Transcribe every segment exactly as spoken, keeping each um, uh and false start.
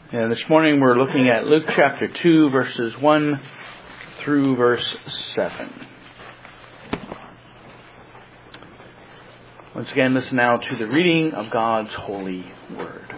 And this morning we're looking at Luke chapter two, verses one through verse seven. Once again, listen now to the reading of God's holy word.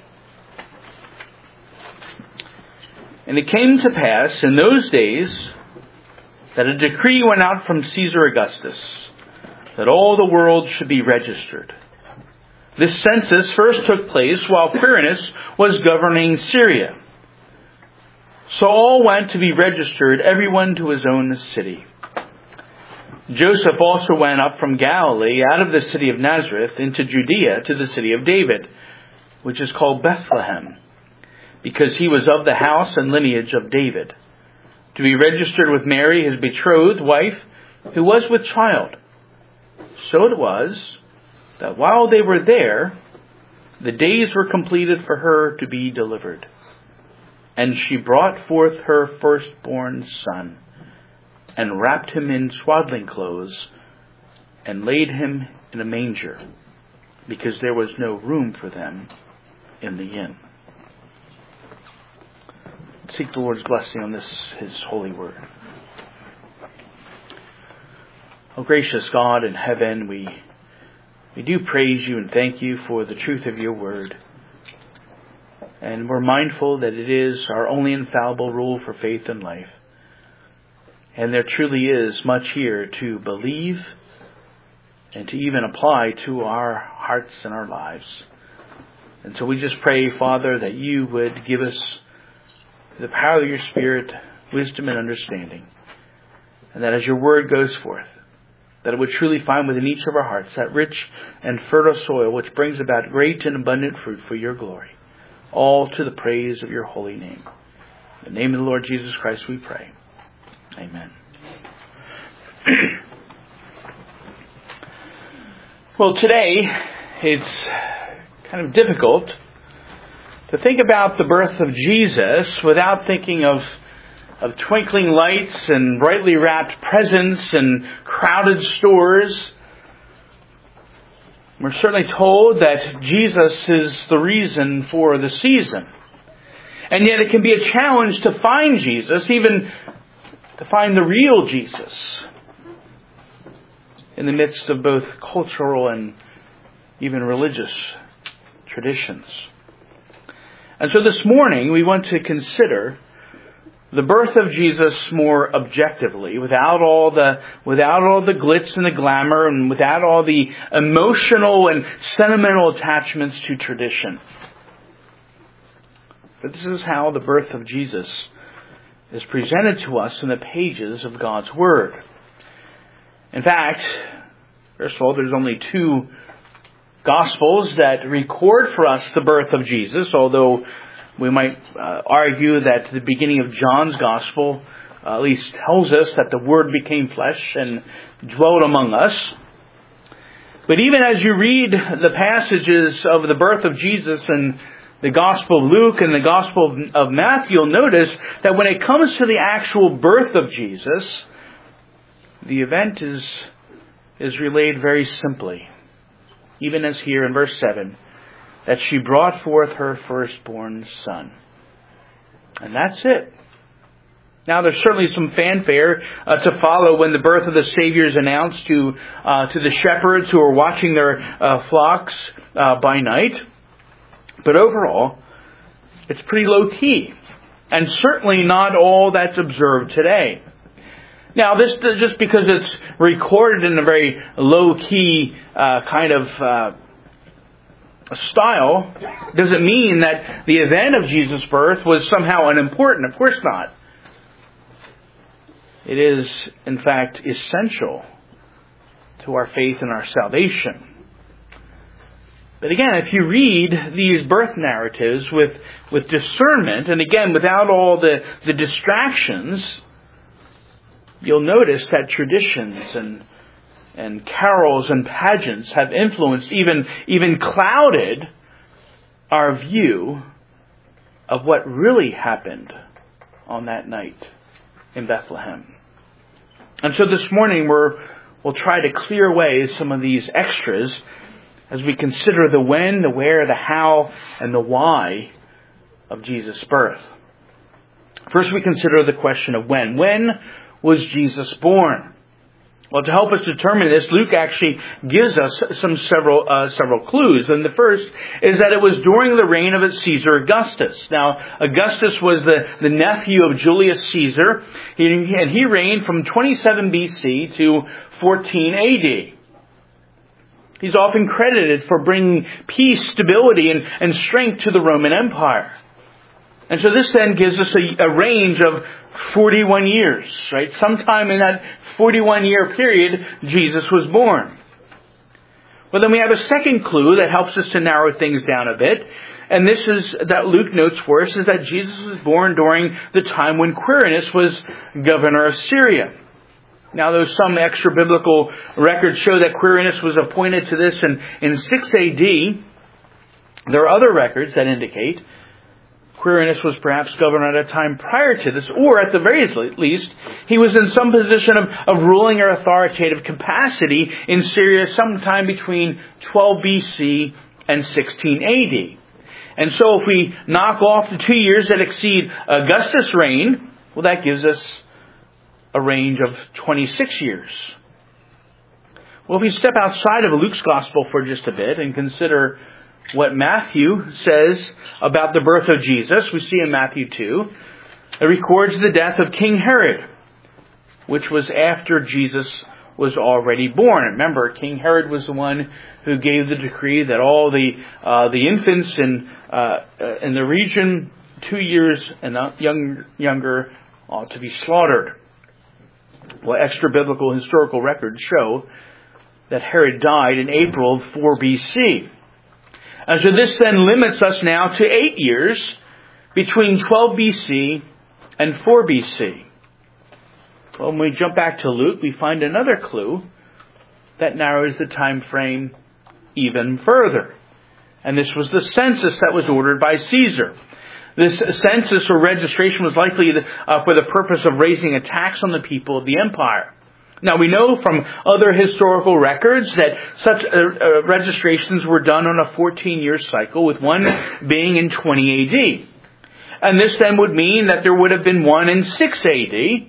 And it came to pass in those days that a decree went out from Caesar Augustus that all the world should be registered. This census first took place while Quirinius was governing Syria. So all went to be registered, everyone to his own city. Joseph also went up from Galilee out of the city of Nazareth into Judea to the city of David, which is called Bethlehem, because he was of the house and lineage of David, to be registered with Mary, his betrothed wife, who was with child. So it was that while they were there, the days were completed for her to be delivered. And she brought forth her firstborn son, and wrapped him in swaddling clothes, and laid him in a manger, because there was no room for them in the inn. Seek the Lord's blessing on this, His holy word. O gracious God in heaven, we We do praise you and thank you for the truth of your word. And we're mindful that it is our only infallible rule for faith and life. And there truly is much here to believe and to even apply to our hearts and our lives. And so we just pray, Father, that you would give us the power of your Spirit, wisdom and understanding. And that as your word goes forth, that it would truly find within each of our hearts that rich and fertile soil which brings about great and abundant fruit for your glory, all to the praise of your holy name. In the name of the Lord Jesus Christ we pray. Amen. Well, today it's kind of difficult to think about the birth of Jesus without thinking of of twinkling lights and brightly wrapped presents and crowded stores. We're certainly told that Jesus is the reason for the season. And yet it can be a challenge to find Jesus, even to find the real Jesus, in the midst of both cultural and even religious traditions. And so this morning we want to consider the birth of Jesus more objectively, without all the without all the glitz and the glamour, and without all the emotional and sentimental attachments to tradition. But this is how the birth of Jesus is presented to us in the pages of God's Word. In fact, first of all, there's only two Gospels that record for us the birth of Jesus, although we might uh, argue that the beginning of John's Gospel uh, at least tells us that the Word became flesh and dwelt among us. But even as you read the passages of the birth of Jesus in the Gospel of Luke and the Gospel of Matthew, you'll notice that when it comes to the actual birth of Jesus, the event is, is relayed very simply. Even as here in verse seven, that she brought forth her firstborn son. And that's it. Now there's certainly some fanfare uh, to follow when the birth of the Savior is announced to uh, to the shepherds who are watching their uh, flocks uh, by night. But overall, it's pretty low key. And certainly not all that's observed today. Now this just because it's recorded in a very low key uh, kind of uh, style doesn't mean that the event of Jesus' birth was somehow unimportant. Of course not. It is, in fact, essential to our faith and our salvation. But again, if you read these birth narratives with, with discernment, and again, without all the, the distractions, you'll notice that traditions and and carols and pageants have influenced, even, even clouded our view of what really happened on that night in Bethlehem. And so this morning we're, we'll try to clear away some of these extras as we consider the when, the where, the how, and the why of Jesus' birth. First, we consider the question of when. When was Jesus born? Well, to help us determine this, Luke actually gives us some several uh, several clues. And the first is that it was during the reign of Caesar Augustus. Now, Augustus was the, the nephew of Julius Caesar, he, and he reigned from twenty-seven B C to fourteen A D. He's often credited for bringing peace, stability, and, and strength to the Roman Empire. And so this then gives us a, a range of forty-one years, right? Sometime in that forty-one year period, Jesus was born. Well, then we have a second clue that helps us to narrow things down a bit. And this is, that Luke notes for us, is that Jesus was born during the time when Quirinius was governor of Syria. Now, though some extra-biblical records show that Quirinius was appointed to this in, in six A D, there are other records that indicate Quirinius was perhaps governor at a time prior to this, or at the very least, he was in some position of, of ruling or authoritative capacity in Syria sometime between twelve B C and sixteen A D. And so if we knock off the two years that exceed Augustus' reign, well, that gives us a range of twenty-six years. Well, if we step outside of Luke's gospel for just a bit and consider what Matthew says about the birth of Jesus, we see in Matthew two, it records the death of King Herod, which was after Jesus was already born. Remember, King Herod was the one who gave the decree that all the uh, the infants in uh, in the region two years and young, younger ought to be slaughtered. Well, extra biblical historical records show that Herod died in April of four B C. And so this then limits us now to eight years between twelve B C and four B C. Well, when we jump back to Luke, we find another clue that narrows the time frame even further. And this was the census that was ordered by Caesar. This census or registration was likely uh, for the purpose of raising a tax on the people of the empire. Now, we know from other historical records that such uh, uh, registrations were done on a fourteen-year cycle, with one being in twenty A D. And this then would mean that there would have been one in six A D.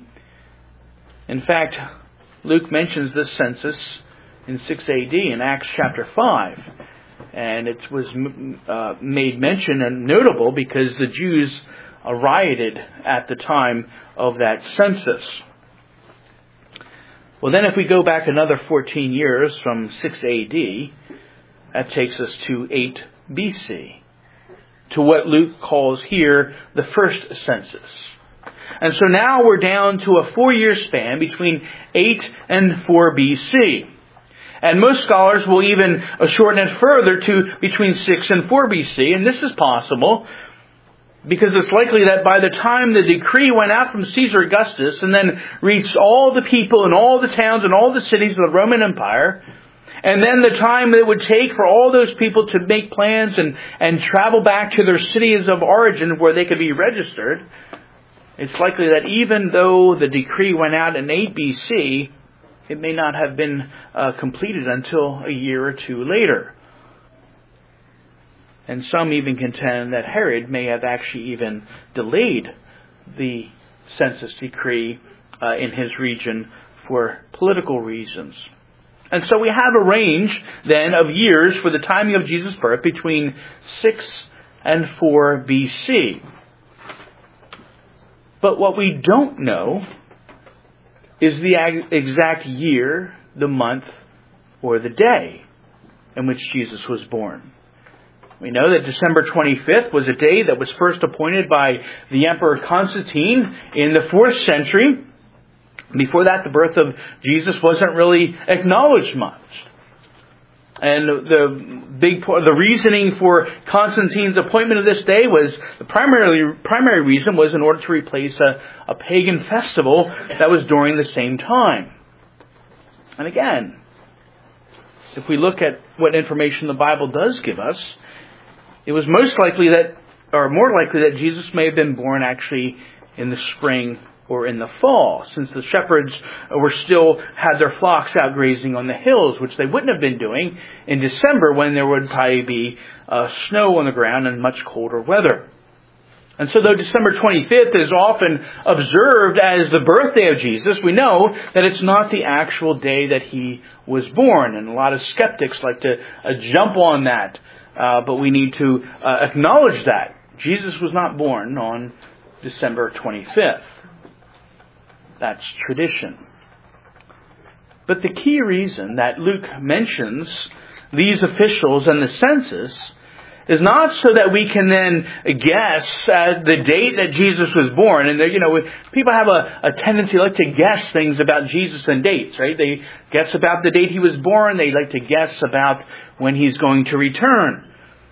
In fact, Luke mentions this census in six A D in Acts chapter five. And it was uh, made mention and notable because the Jews uh, rioted at the time of that census. Well, then if we go back another fourteen years from six A D, that takes us to eight B C, to what Luke calls here the first census. And so now we're down to a four-year span between eight and four B C. And most scholars will even shorten it further to between six and four B C. And this is possible because it's likely that by the time the decree went out from Caesar Augustus and then reached all the people in all the towns and all the cities of the Roman Empire, and then the time it would take for all those people to make plans and, and travel back to their cities of origin where they could be registered, it's likely that even though the decree went out in eight B C, it may not have been uh, completed until a year or two later. And some even contend that Herod may have actually even delayed the census decree uh, in his region for political reasons. And so we have a range then of years for the timing of Jesus' birth between six and four B C. But what we don't know is the exact year, the month, or the day in which Jesus was born. We know that December twenty-fifth was a day that was first appointed by the Emperor Constantine in the fourth century. Before that, the birth of Jesus wasn't really acknowledged much. And the big the reasoning for Constantine's appointment of this day was the primary primary reason was in order to replace a, a pagan festival that was during the same time. And again, if we look at what information the Bible does give us, it was most likely that, or more likely that Jesus may have been born actually in the spring or in the fall, since the shepherds were still had their flocks out grazing on the hills, which they wouldn't have been doing in December when there would probably be uh, snow on the ground and much colder weather. And so though December twenty-fifth is often observed as the birthday of Jesus, we know that it's not the actual day that he was born. And a lot of skeptics like to uh, jump on that. Uh, but we need to uh, acknowledge that. Jesus was not born on December twenty-fifth. That's tradition. But the key reason that Luke mentions these officials and the census is not so that we can then guess at the date that Jesus was born. And, you know, people have a, a tendency like to guess things about Jesus and dates, right? They guess about the date he was born. They like to guess about when he's going to return.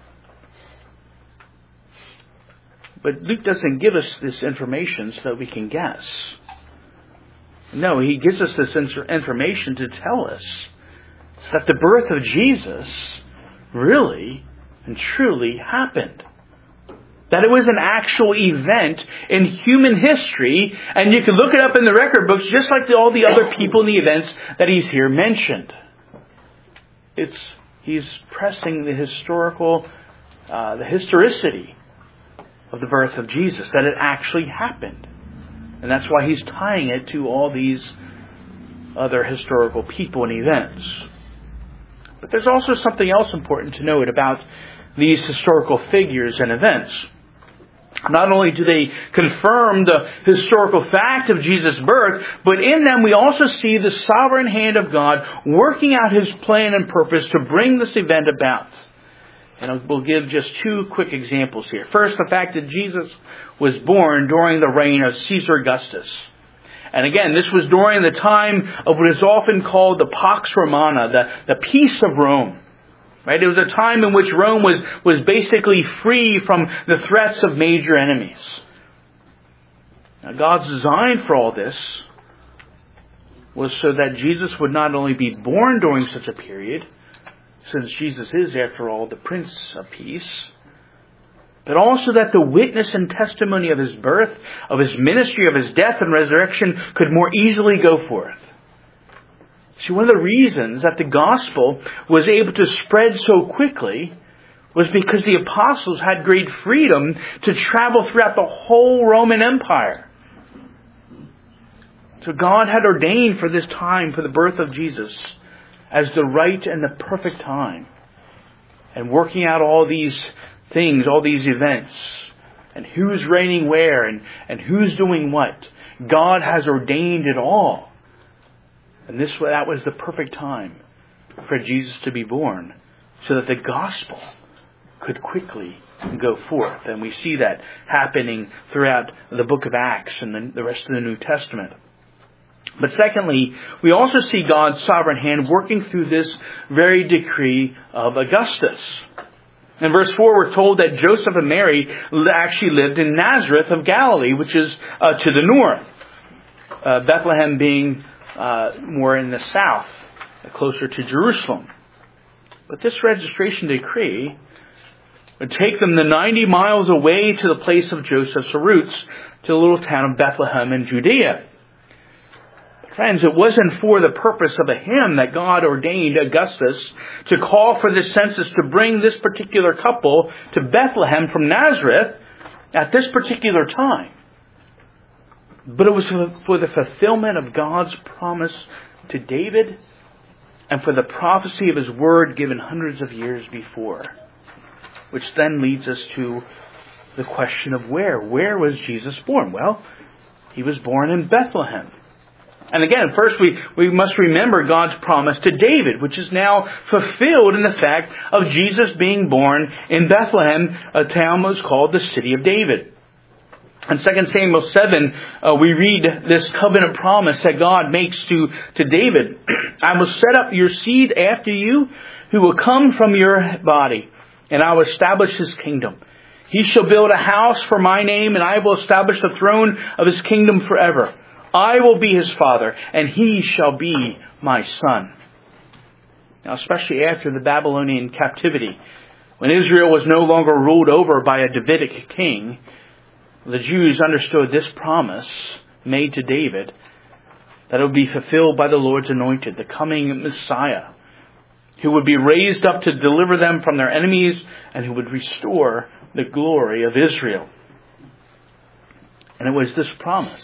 But Luke doesn't give us this information so that we can guess. No, he gives us this information to tell us that the birth of Jesus really and truly happened. That it was an actual event in human history, and you can look it up in the record books just like the, all the other people in the events that he's here mentioned. It's he's pressing the historical, uh, the historicity of the birth of Jesus, that it actually happened. And that's why he's tying it to all these other historical people and events. But there's also something else important to note about these historical figures and events. Not only do they confirm the historical fact of Jesus' birth, but in them we also see the sovereign hand of God working out his plan and purpose to bring this event about. And we'll give just two quick examples here. First, the fact that Jesus was born during the reign of Caesar Augustus. And again, this was during the time of what is often called the Pax Romana, the, the peace of Rome. Right? It was a time in which Rome was, was basically free from the threats of major enemies. Now, God's design for all this was so that Jesus would not only be born during such a period, since Jesus is, after all, the Prince of Peace, but also that the witness and testimony of his birth, of his ministry, of his death and resurrection could more easily go forth. See, one of the reasons that the gospel was able to spread so quickly was because the apostles had great freedom to travel throughout the whole Roman Empire. So God had ordained for this time, for the birth of Jesus, as the right and the perfect time. And working out all these things, all these events, and who's reigning where, and, and who's doing what. God has ordained it all. And this that was the perfect time for Jesus to be born, so that the gospel could quickly go forth. And we see that happening throughout the book of Acts and the, the rest of the New Testament. But secondly, we also see God's sovereign hand working through this very decree of Augustus. In verse four, we're told that Joseph and Mary actually lived in Nazareth of Galilee, which is uh, to the north. Uh, Bethlehem being uh, more in the south, closer to Jerusalem. But this registration decree would take them the ninety miles away to the place of Joseph's roots, to the little town of Bethlehem in Judea. Friends, it wasn't for the purpose of a hymn that God ordained Augustus to call for this census to bring this particular couple to Bethlehem from Nazareth at this particular time. But it was for the fulfillment of God's promise to David and for the prophecy of his word given hundreds of years before. Which then leads us to the question of where. Where was Jesus born? Well, he was born in Bethlehem. And again, first we, we must remember God's promise to David, which is now fulfilled in the fact of Jesus being born in Bethlehem, a town that was called the City of David. In Second Samuel seven, uh, we read this covenant promise that God makes to, to David. I will set up your seed after you, who will come from your body, and I will establish his kingdom. He shall build a house for my name, and I will establish the throne of his kingdom forever. I will be his father, and he shall be my son. Now, especially after the Babylonian captivity, when Israel was no longer ruled over by a Davidic king, the Jews understood this promise made to David, that it would be fulfilled by the Lord's anointed, the coming Messiah, who would be raised up to deliver them from their enemies and who would restore the glory of Israel. And it was this promise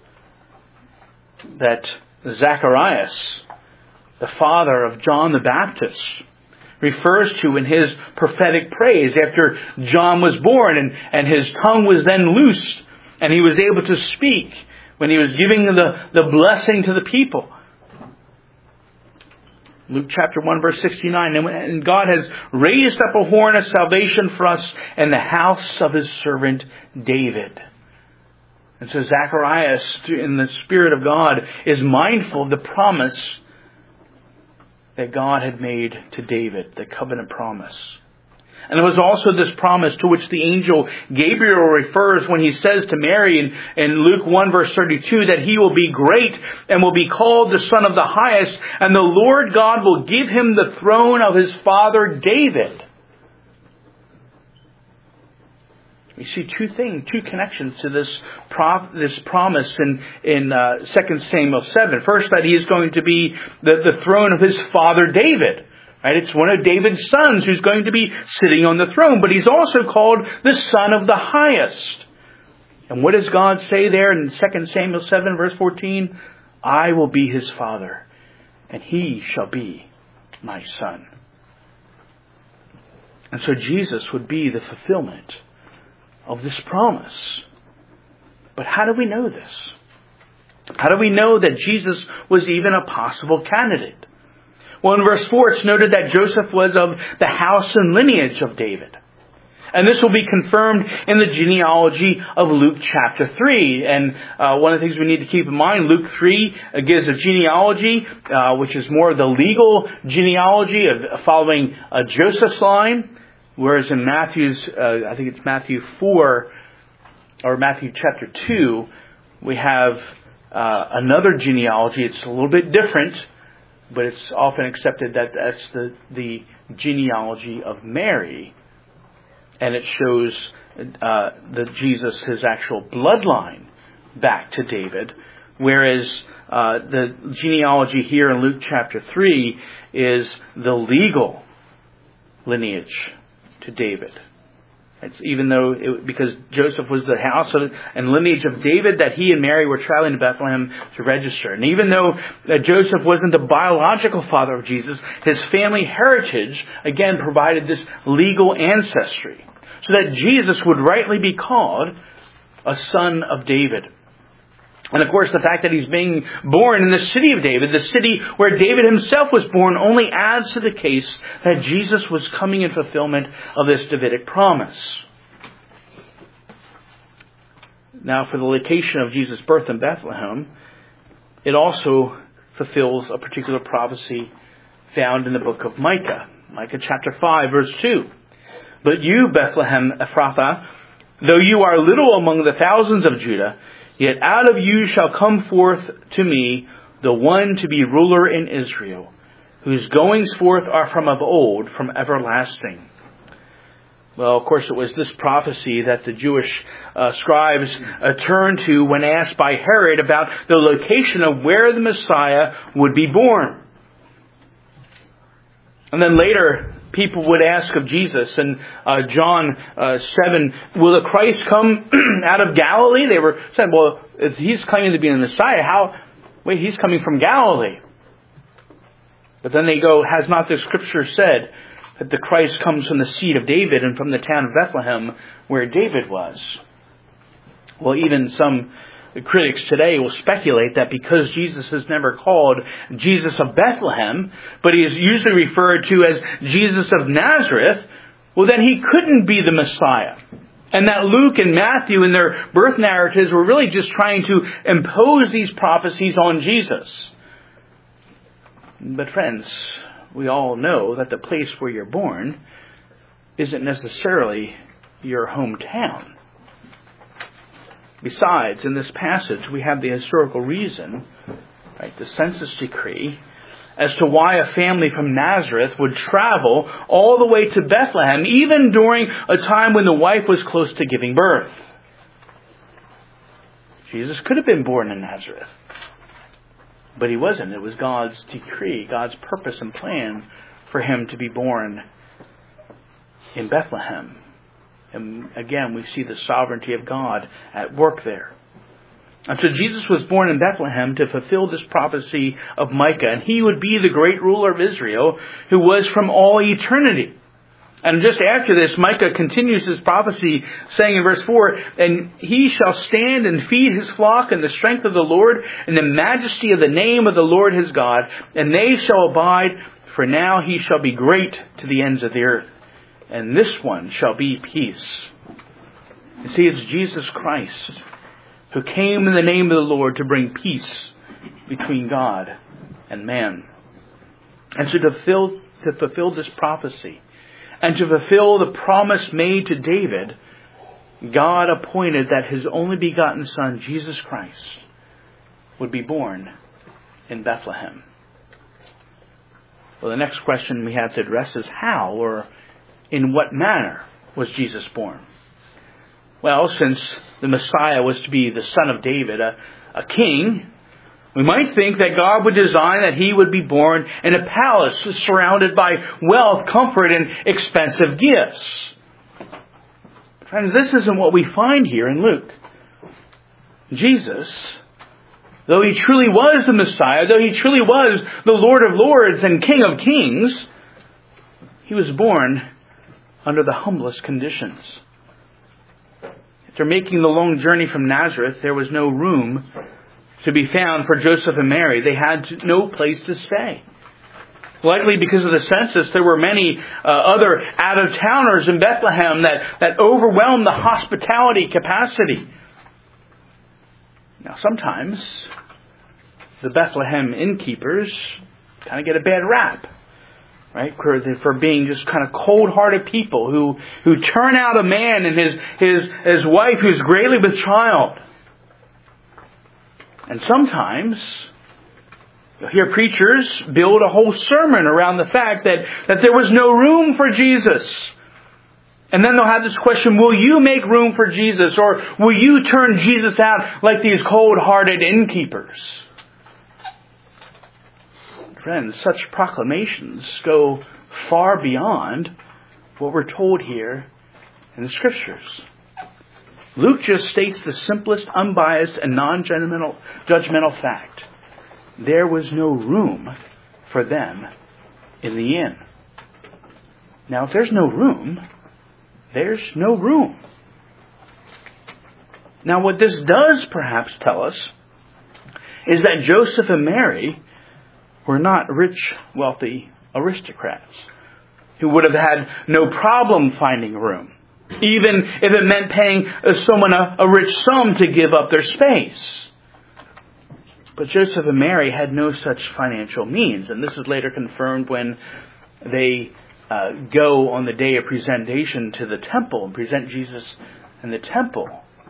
that Zacharias, the father of John the Baptist, refers to in his prophetic praise after John was born and, and his tongue was then loosed and he was able to speak when he was giving the, the blessing to the people. Luke chapter one verse sixty-nine, and God has raised up a horn of salvation for us in the house of his servant David. And so Zacharias, in the Spirit of God, is mindful of the promise that God had made to David, the covenant promise. And it was also this promise to which the angel Gabriel refers when he says to Mary in, in Luke one verse thirty-two that he will be great and will be called the Son of the Highest, and the Lord God will give him the throne of his father David. We see two things, two connections to this prop, this promise in in uh, Second Samuel seven. First, that he is going to be the, the throne of his father David. Right? It's one of David's sons who's going to be sitting on the throne. But he's also called the Son of the Highest. And what does God say there in Second Samuel seven verse fourteen? I will be his father, and he shall be my son. And so Jesus would be the fulfillment of this promise. But how do we know this? How do we know that Jesus was even a possible candidate? Well, in verse four, it's noted that Joseph was of the house and lineage of David. And this will be confirmed in the genealogy of Luke chapter three. And uh, one of the things we need to keep in mind, Luke three uh, gives a genealogy, uh, which is more of the legal genealogy of uh, following uh, Joseph's line. Whereas in Matthew's, uh, I think it's Matthew four, or Matthew chapter two, we have uh, another genealogy. It's a little bit different, but it's often accepted that that's the, the genealogy of Mary. And it shows uh, that Jesus, his actual bloodline, back to David. Whereas uh, the genealogy here in Luke chapter three is the legal lineage to David. It's even though, it, because Joseph was the house and lineage of David, that he and Mary were traveling to Bethlehem to register. And even though that Joseph wasn't the biological father of Jesus, his family heritage, again, provided this legal ancestry. So that Jesus would rightly be called a son of David. And of course, the fact that he's being born in the city of David, the city where David himself was born, only adds to the case that Jesus was coming in fulfillment of this Davidic promise. Now, for the location of Jesus' birth in Bethlehem, it also fulfills a particular prophecy found in the book of Micah. Micah chapter five, verse two. But you, Bethlehem Ephrathah, though you are little among the thousands of Judah, yet out of you shall come forth to me the one to be ruler in Israel, whose goings forth are from of old, from everlasting. Well, of course, it was this prophecy that the Jewish uh, scribes uh, turned to when asked by Herod about the location of where the Messiah would be born. And then later, people would ask of Jesus in uh, John uh, seven, will the Christ come out of Galilee? They were saying, well, if he's claiming to be the Messiah, how? Wait, he's coming from Galilee. But then they go, has not the Scripture said that the Christ comes from the seed of David and from the town of Bethlehem where David was? Well, even some critics today will speculate that because Jesus is never called Jesus of Bethlehem, but he is usually referred to as Jesus of Nazareth, well, then he couldn't be the Messiah. And that Luke and Matthew in their birth narratives were really just trying to impose these prophecies on Jesus. But friends, we all know that the place where you're born isn't necessarily your hometown. Besides, in this passage, we have the historical reason, right, the census decree, as to why a family from Nazareth would travel all the way to Bethlehem, even during a time when the wife was close to giving birth. Jesus could have been born in Nazareth, but he wasn't. It was God's decree, God's purpose and plan for him to be born in Bethlehem. And again, we see the sovereignty of God at work there. And so Jesus was born in Bethlehem to fulfill this prophecy of Micah, and he would be the great ruler of Israel who was from all eternity. And just after this, Micah continues his prophecy, saying in verse four, "And he shall stand and feed his flock in the strength of the Lord, in the majesty of the name of the Lord his God, and they shall abide, for now he shall be great to the ends of the earth, and this one shall be peace." You see, it's Jesus Christ who came in the name of the Lord to bring peace between God and man. And so to fulfill, to fulfill this prophecy, and to fulfill the promise made to David, God appointed that his only begotten Son, Jesus Christ, would be born in Bethlehem. Well, the next question we have to address is how, or in what manner, was Jesus born? Well, since the Messiah was to be the son of David, a, a king, we might think that God would design that he would be born in a palace surrounded by wealth, comfort, and expensive gifts. Friends, this isn't what we find here in Luke. Jesus, though he truly was the Messiah, though he truly was the Lord of Lords and King of Kings, he was born under the humblest conditions. After making the long journey from Nazareth, there was no room to be found for Joseph and Mary. They had no place to stay. Likely because of the census, there were many uh, other out-of-towners in Bethlehem that, that overwhelmed the hospitality capacity. Now, sometimes the Bethlehem innkeepers kind of get a bad rap, right? For, for being just kind of cold-hearted people who, who turn out a man and his, his, his wife who's greatly with child. And sometimes you'll hear preachers build a whole sermon around the fact that, that there was no room for Jesus. And then they'll have this question, will you make room for Jesus? Or will you turn Jesus out like these cold-hearted innkeepers? Friends, such proclamations go far beyond what we're told here in the Scriptures. Luke just states the simplest, unbiased, and non-judgmental judgmental fact. There was no room for them in the inn. Now, if there's no room, there's no room. Now, what this does perhaps tell us is that Joseph and Mary were not rich, wealthy aristocrats who would have had no problem finding room, even if it meant paying someone a, a rich sum to give up their space. But Joseph and Mary had no such financial means, and this is later confirmed when they uh, go on the day of presentation to the temple and present Jesus in the temple.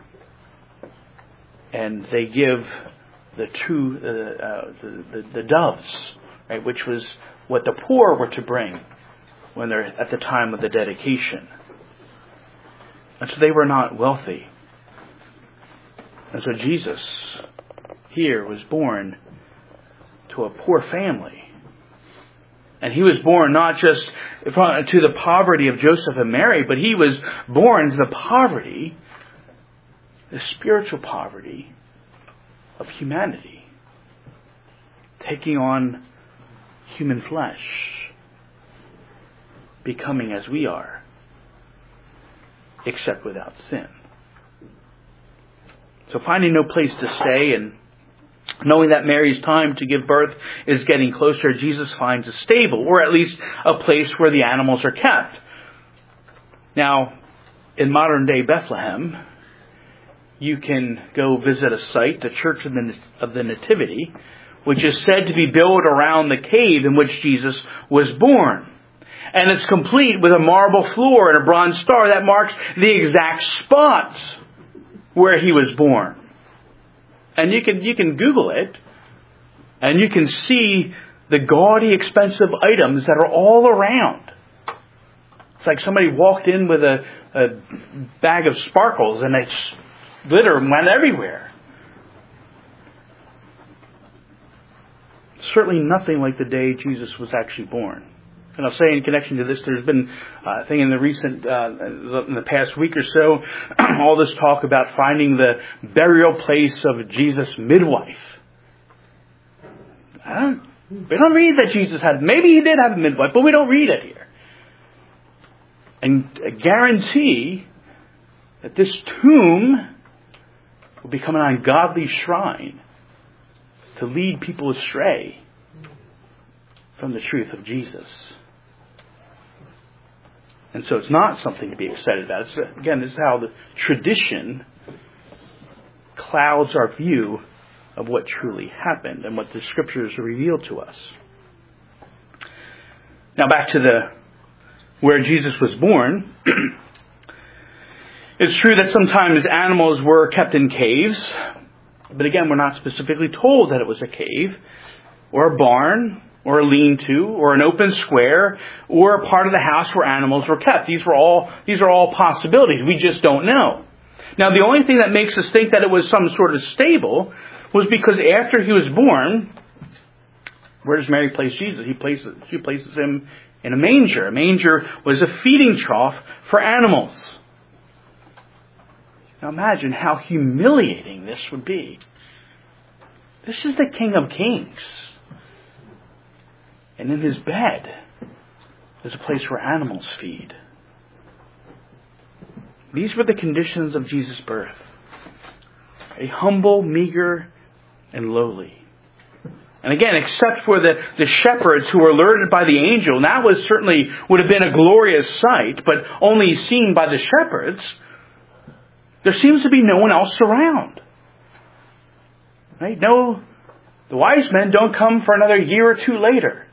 And they give the two, uh, uh, the, the, the doves, right, which was what the poor were to bring when they're at the time of the dedication. And so they were not wealthy. And so Jesus here was born to a poor family. And he was born not just to the poverty of Joseph and Mary, but he was born to the poverty, the spiritual poverty of humanity, taking on human flesh, becoming as we are, except without sin. So finding no place to stay and knowing that Mary's time to give birth is getting closer, Jesus finds a stable, or at least a place where the animals are kept. Now, in modern day Bethlehem, you can go visit a site, the Church of the, of the Nativity, which is said to be built around the cave in which Jesus was born. And it's complete with a marble floor and a bronze star that marks the exact spot where he was born. And you can you can Google it, and you can see the gaudy, expensive items that are all around. It's like somebody walked in with a, a bag of sparkles, and it's glitter went everywhere. Certainly nothing like the day Jesus was actually born. And I'll say in connection to this, there's been, uh, I think in the recent, uh, in the past week or so, all this talk about finding the burial place of Jesus' midwife. I don't, we don't read that Jesus had, maybe he did have a midwife, but we don't read it here. And I guarantee that this tomb will become an ungodly shrine to lead people astray from the truth of Jesus. And so it's not something to be excited about. It's, again, this is how the tradition clouds our view of what truly happened and what the Scriptures reveal to us. Now back to the where Jesus was born. It's true that sometimes animals were kept in caves, but again, we're not specifically told that it was a cave or a barn or a lean-to, or an open square, or a part of the house where animals were kept. These were all, these are all possibilities. We just don't know. Now, the only thing that makes us think that it was some sort of stable was because after he was born, where does Mary place Jesus? He places, she places him in a manger. A manger was a feeding trough for animals. Now imagine how humiliating this would be. This is the King of Kings. And in his bed is a place where animals feed. These were the conditions of Jesus' birth. A humble, meager, and lowly. And again, except for the, the shepherds who were alerted by the angel, and that was certainly would have been a glorious sight, but only seen by the shepherds, there seems to be no one else around. Right? No, the wise men don't come for another year or two later.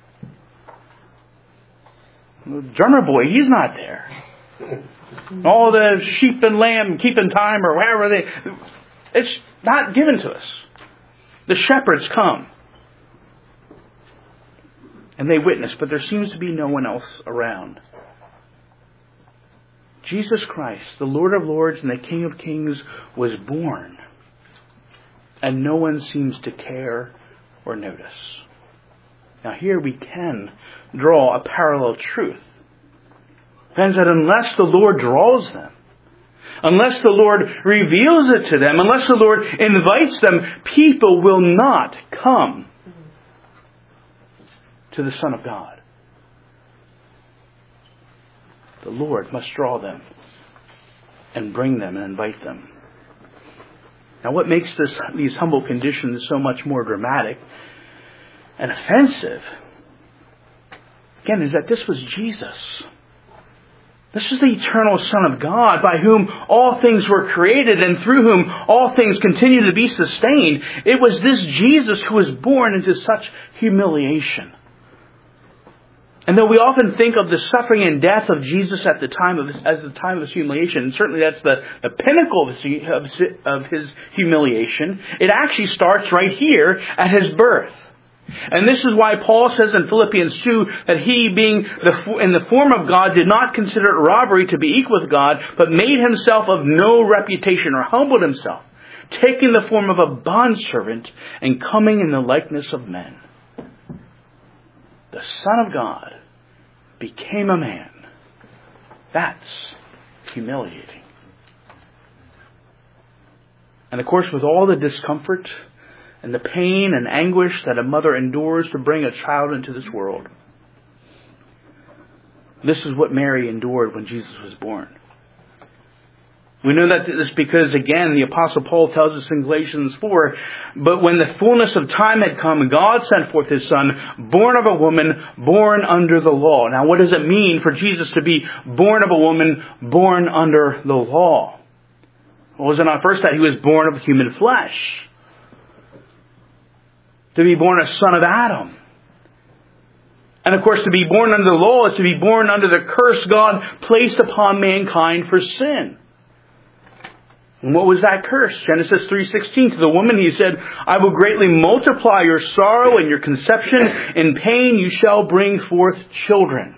The drummer boy, he's not there. All the sheep and lamb keeping time or wherever they... It's not given to us. The shepherds come. And they witness, but there seems to be no one else around. Jesus Christ, the Lord of Lords and the King of Kings, was born. And no one seems to care or notice. Now here we can draw a parallel truth. Friends, that unless the Lord draws them, unless the Lord reveals it to them, unless the Lord invites them, people will not come to the Son of God. The Lord must draw them and bring them and invite them. Now what makes this, these humble conditions so much more dramatic and offensive, again, is that this was Jesus. This is the eternal Son of God, by whom all things were created and through whom all things continue to be sustained. It was this Jesus who was born into such humiliation. And though we often think of the suffering and death of Jesus at the time of his, as the time of his humiliation, and certainly that's the, the pinnacle of his, of his humiliation, it actually starts right here at his birth. And this is why Paul says in Philippians two that he, being the, in the form of God, did not consider it robbery to be equal with God, but made himself of no reputation, or humbled himself, taking the form of a bondservant and coming in the likeness of men. The Son of God became a man. That's humiliating. And of course, with all the discomfort and the pain and anguish that a mother endures to bring a child into this world, this is what Mary endured when Jesus was born. We know that this because, again, the Apostle Paul tells us in Galatians four, but when the fullness of time had come, God sent forth His Son, born of a woman, born under the law. Now, what does it mean for Jesus to be born of a woman, born under the law? Well, was it not first that He was born of human flesh? To be born a son of Adam. And of course, to be born under the law is to be born under the curse God placed upon mankind for sin. And what was that curse? Genesis three sixteen, to the woman He said, I will greatly multiply your sorrow and your conception. In pain you shall bring forth children.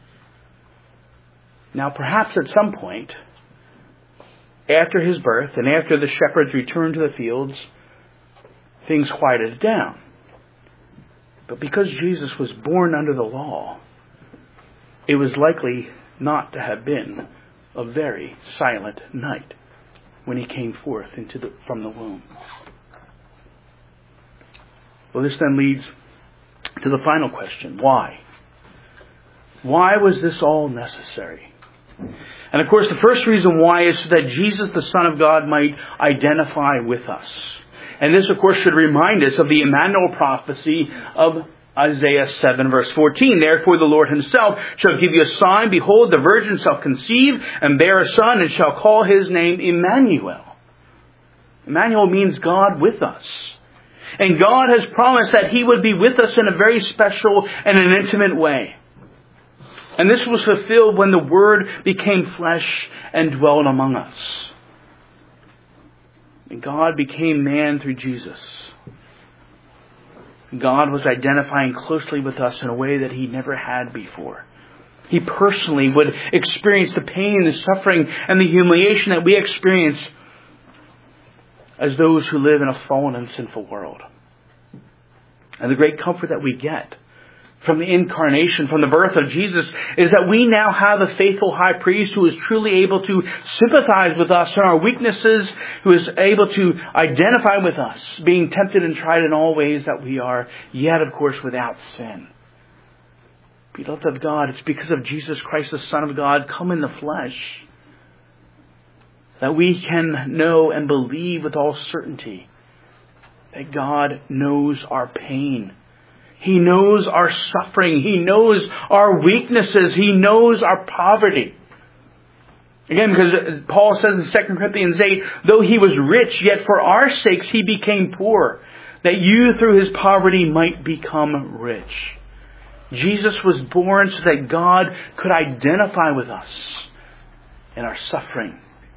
Now perhaps at some point, after His birth and after the shepherds returned to the fields, things quieted down. But because Jesus was born under the law, it was likely not to have been a very silent night when he came forth into the, from the womb. Well, this then leads to the final question. Why? Why was this all necessary? And of course, the first reason why is so that Jesus, the Son of God, might identify with us. And this, of course, should remind us of the Emmanuel prophecy of Isaiah seven, verse fourteen. Therefore the Lord himself shall give you a sign. Behold, the virgin shall conceive and bear a son, and shall call his name Emmanuel. Emmanuel means God with us. And God has promised that he would be with us in a very special and an intimate way. And this was fulfilled when the Word became flesh and dwelt among us. And God became man through Jesus. God was identifying closely with us in a way that he never had before. He personally would experience the pain, the suffering, and the humiliation that we experience as those who live in a fallen and sinful world. And the great comfort that we get from the incarnation, from the birth of Jesus, is that we now have a faithful high priest who is truly able to sympathize with us in our weaknesses, who is able to identify with us, being tempted and tried in all ways that we are, yet, of course, without sin. Beloved of God, it's because of Jesus Christ, the Son of God, come in the flesh, that we can know and believe with all certainty that God knows our pain. He knows our suffering. He knows our weaknesses. He knows our poverty. Again, because Paul says in Second Corinthians eight, though he was rich, yet for our sakes he became poor, that you through his poverty might become rich. Jesus was born so that God could identify with us in our suffering.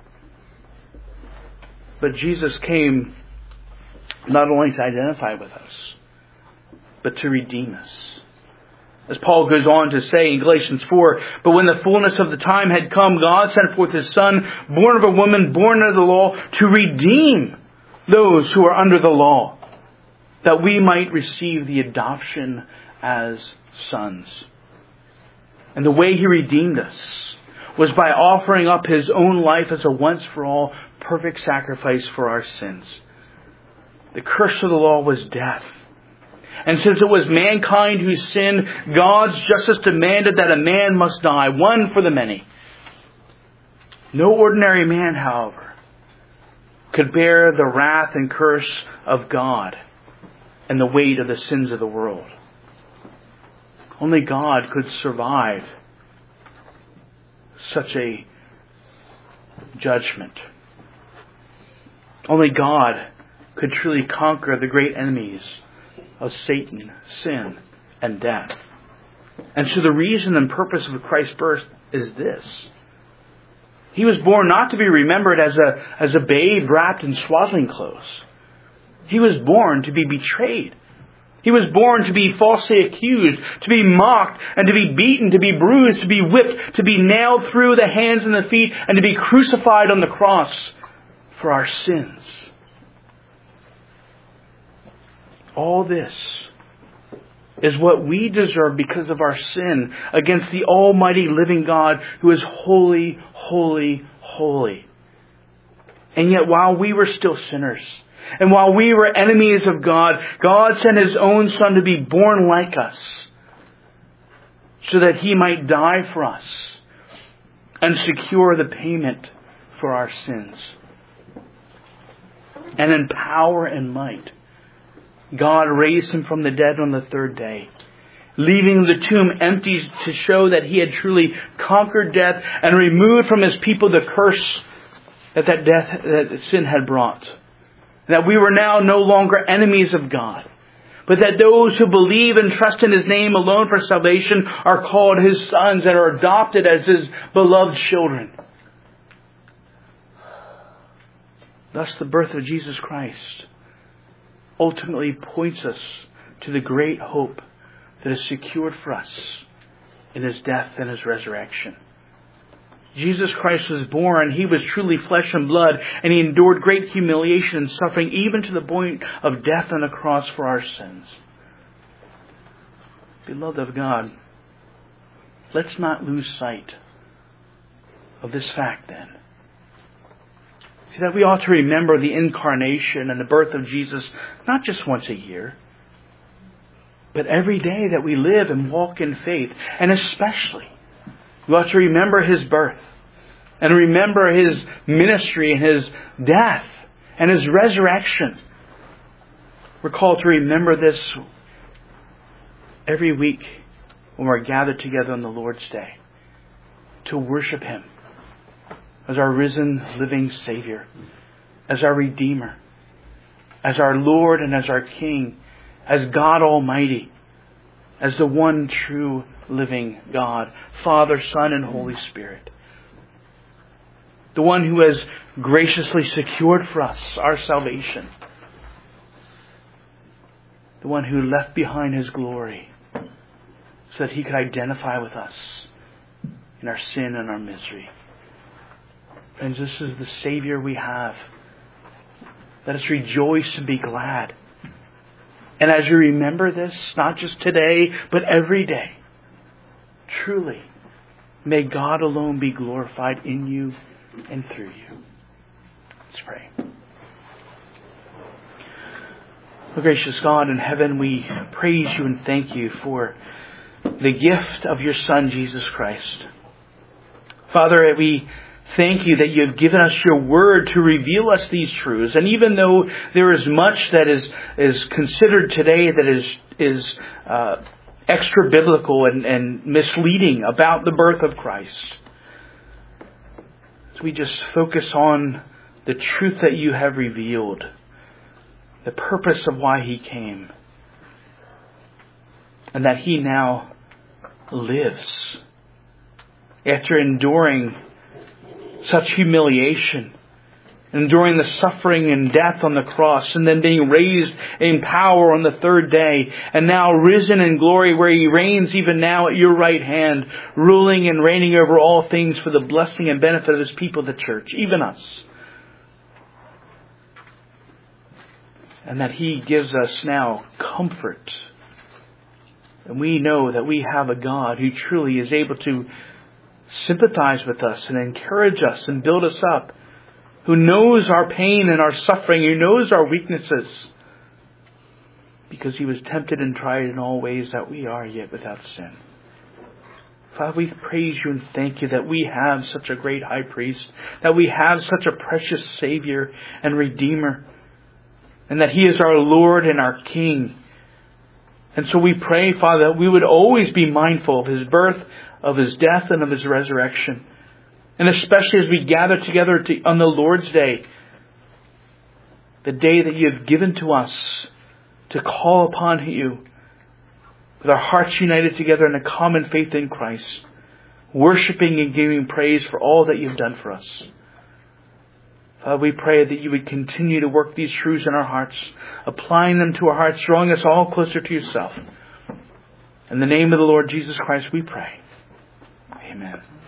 But Jesus came not only to identify with us, but to redeem us. As Paul goes on to say in Galatians four, but when the fullness of the time had come, God sent forth his Son, born of a woman, born under the law, to redeem those who are under the law, that we might receive the adoption as sons. And the way he redeemed us was by offering up his own life as a once-for-all perfect sacrifice for our sins. The curse of the law was death. And since it was mankind who sinned, God's justice demanded that a man must die, one for the many. No ordinary man, however, could bear the wrath and curse of God and the weight of the sins of the world. Only God could survive such a judgment. Only God could truly conquer the great enemies of Satan, sin, and death. And so the reason and purpose of Christ's birth is this. He was born not to be remembered as a, as a babe wrapped in swaddling clothes. He was born to be betrayed. He was born to be falsely accused, to be mocked, and to be beaten, to be bruised, to be whipped, to be nailed through the hands and the feet, and to be crucified on the cross for our sins. All this is what we deserve because of our sin against the almighty living God who is holy, holy, holy. And yet while we were still sinners, and while we were enemies of God, God sent his own Son to be born like us, so that he might die for us and secure the payment for our sins. And in power and might, God raised him from the dead on the third day, leaving the tomb empty to show that he had truly conquered death and removed from his people the curse that that death, that sin had brought. That we were now no longer enemies of God, but that those who believe and trust in his name alone for salvation are called his sons and are adopted as his beloved children. Thus the birth of Jesus Christ ultimately points us to the great hope that is secured for us in his death and his resurrection. Jesus Christ was born, he was truly flesh and blood, and he endured great humiliation and suffering, even to the point of death on the cross for our sins. Beloved of God, Let's not lose sight of this fact then. See, that we ought to remember the incarnation and the birth of Jesus not just once a year, but every day that we live and walk in faith. And especially, we ought to remember His birth and remember His ministry and His death and His resurrection. We're called to remember this every week when we're gathered together on the Lord's Day to worship Him as our risen, living Savior, as our Redeemer, as our Lord and as our King, as God Almighty, as the one true living God, Father, Son, and Holy Spirit. The one who has graciously secured for us our salvation. The one who left behind His glory so that He could identify with us in our sin and our misery. Friends, this is the Savior we have. Let us rejoice and be glad. And as you remember this, not just today, but every day, truly, may God alone be glorified in you and through you. Let's pray. Oh, gracious God in heaven, we praise You and thank You for the gift of Your Son, Jesus Christ. Father, we thank You that You have given us Your Word to reveal us these truths. And even though there is much that is is considered today that is is uh, extra biblical and, and misleading about the birth of Christ, so we just focus on the truth that You have revealed, the purpose of why He came, and that He now lives after enduring such humiliation, enduring the suffering and death on the cross, and then being raised in power on the third day, and now risen in glory where He reigns even now at Your right hand, ruling and reigning over all things for the blessing and benefit of His people, the church, even us. And that He gives us now comfort. And we know that we have a God who truly is able to sympathize with us and encourage us and build us up, who knows our pain and our suffering, who knows our weaknesses, because He was tempted and tried in all ways that we are, yet without sin. Father, we praise You and thank You that we have such a great high priest, that we have such a precious Savior and Redeemer, and that He is our Lord and our King. And so we pray, Father, that we would always be mindful of His birth, of His death, and of His resurrection. And especially as we gather together to, on the Lord's Day, the day that You have given to us to call upon You, with our hearts united together in a common faith in Christ, worshiping and giving praise for all that You've done for us. Father, we pray that You would continue to work these truths in our hearts, applying them to our hearts, drawing us all closer to Yourself. In the name of the Lord Jesus Christ we pray. Amen.